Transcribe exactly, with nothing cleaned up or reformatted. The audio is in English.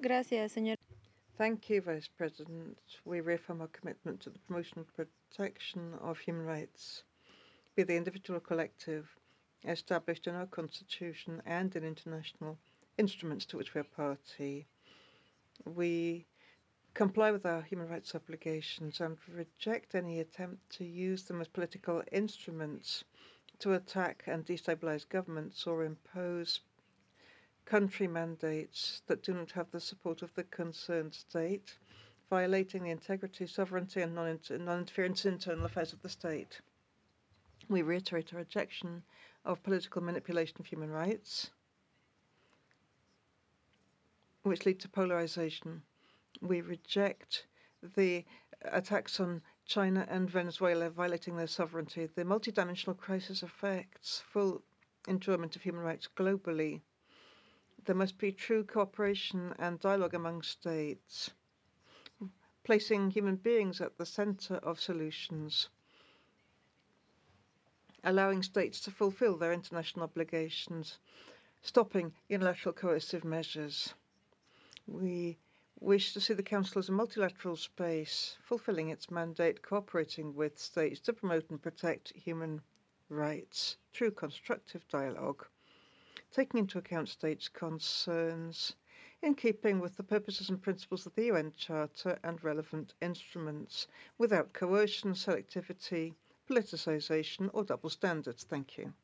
Gracias, señor. Thank you, Vice President. We reaffirm our commitment to the promotion and protection of human rights, be they individual or collective, established in our Constitution and in international instruments to which we are party. We comply with our human rights obligations and reject any attempt to use them as political instruments to attack and destabilize governments or impose country mandates that do not have the support of the concerned state, violating the integrity, sovereignty, and non-interference in internal affairs of the state. We reiterate our rejection of political manipulation of human rights, which lead to polarization. We reject the attacks on China and Venezuela violating their sovereignty. The multidimensional crisis affects full enjoyment of human rights globally. There must be true cooperation and dialogue among states, placing human beings at the center of solutions, allowing states to fulfill their international obligations, stopping unilateral coercive measures. We wish to see the Council as a multilateral space, fulfilling its mandate, cooperating with states to promote and protect human rights through constructive dialogue, taking into account states' concerns in keeping with the purposes and principles of the U N Charter and relevant instruments, without coercion, selectivity, politicization, or double standards. Thank you.